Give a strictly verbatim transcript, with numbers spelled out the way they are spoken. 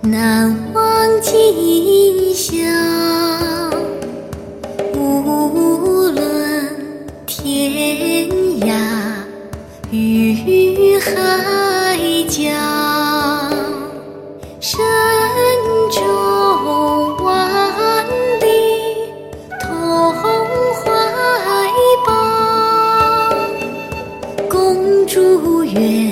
难忘今宵，无论天涯与海角，神州万里同怀抱，共祝愿